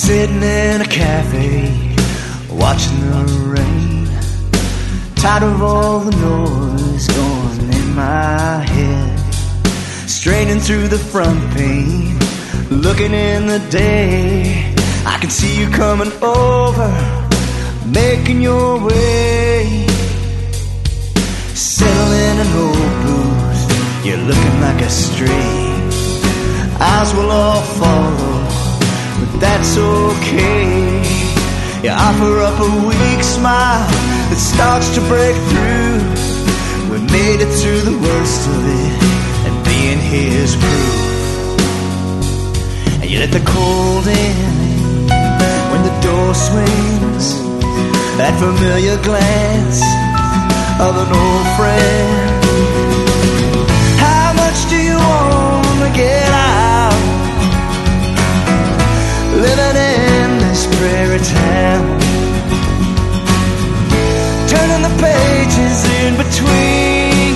Sitting in a cafe, watching the rain, tired of all the noise going in my head, straining through the front pane, looking in the day. I can see you coming over, making your way, settling an old booth. You're looking like a stray. Eyes will all follow, but that's okay. You offer up a weak smile that starts to break through. We made it through the worst of it, and being here's proof. And you let the cold in when the door swings, that familiar glance of an old friend. How much do you want to get out, living in this prairie town, turning the pages in between?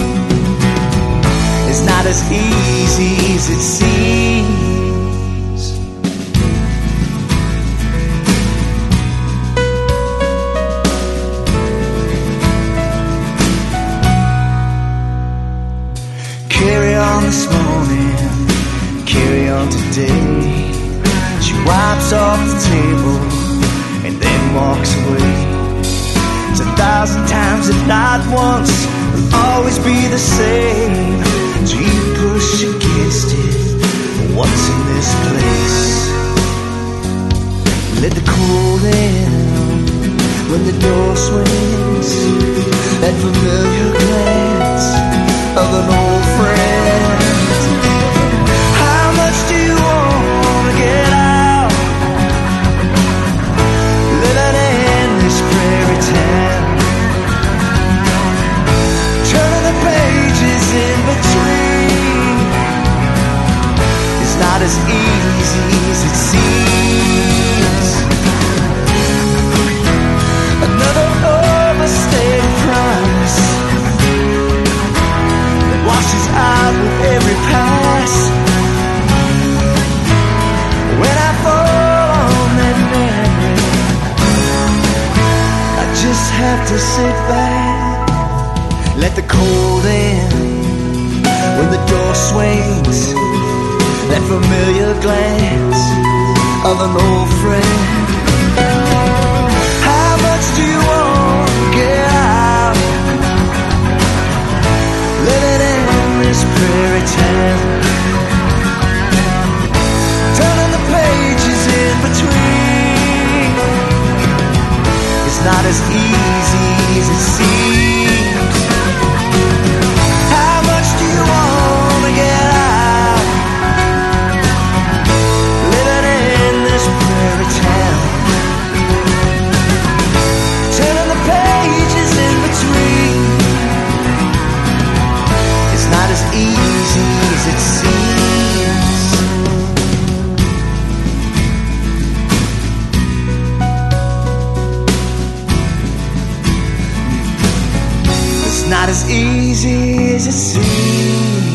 It's not as easy as it seems. Carry on this morning, carry on today. She wipes off the table and then walks away. It's 1,000 times, if not once, it'll always be the same. So you push against it, what's in this place? Let the cold in when the door swings, that familiar glance of an old friend. How much do you want to get out, living in this prairie town, turning the pages in between? It's not as easy as it seems. Another overstayed promise washes out with every pass. When I fall on that memory, I just have to sit back, let the cold in when the door swings, that familiar glance of an old friend. How much do you want to get out, living in this prairie town, turning the pages in between? It's not as easy as it seems. How much do you want to get out, living in this prairie town, turning the pages in between? It's not as easy as it seems. It's not as easy as it seems.